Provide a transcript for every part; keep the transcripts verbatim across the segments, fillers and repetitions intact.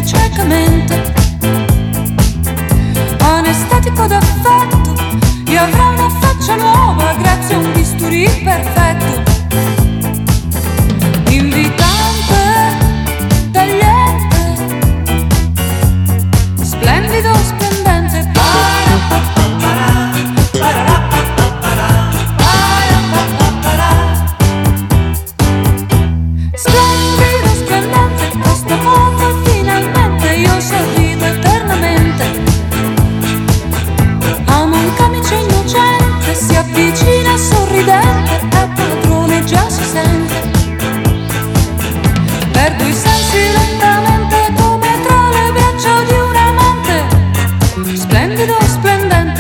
ciecamente. Anestetico d'affetto, io avrò una faccia nuova grazie a un bisturi perfetto. Invitante, tagliente, splendido, splendente. Splendido, splendente, costa molto e finalmente io sorrido eternamente. Amo un camice innocente, si avvicina sorridente, è padrone, già si sente. Perdo i sensi lentamente come tra le braccia di un amante. Splendido, splendente.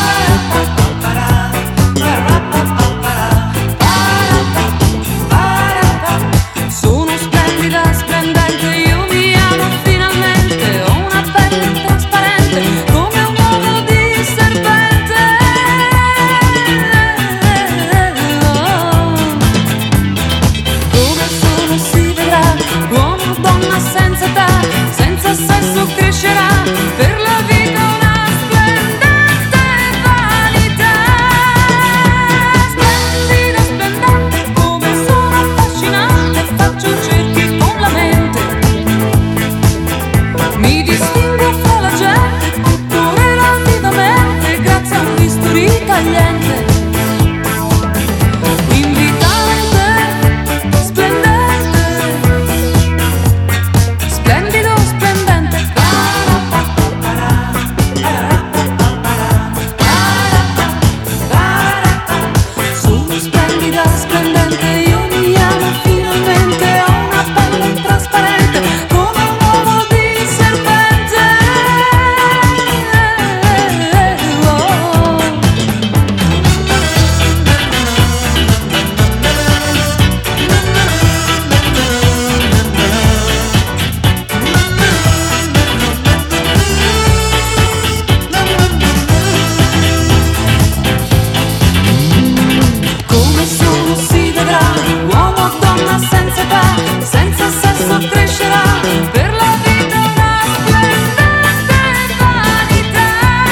Sono splendida, splendente, io mi amo finalmente. Ho una pelle trasparente come un uovo di serpente. Come sono si vedrà, uomo o donna senza età, senza sesso crescerà, per la vita una splendente vanità. Splendida, splendente, come sono affascinante, faccio cerchi con la mente. Mi distingo fra la gente, tutto relativamente, grazie a un bisturi tagliente. Invitante, splendente, splendido, splendente. Sono splendida, splendente, io mi amo finalmente. Ho una pelle trasparente come un uovo di serpente. Oh. Come sono si vedrà, uomo o donna senza età, senza sesso crescerà, per la vita una splendente vanità.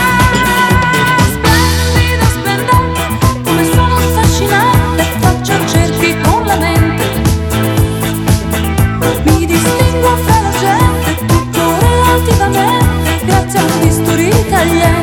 Splendida, splendente, come sono affascinante, faccio cerchi con la mente. Mi distingo fra la gente, tutto relativamente, grazie a un bisturi tagliente.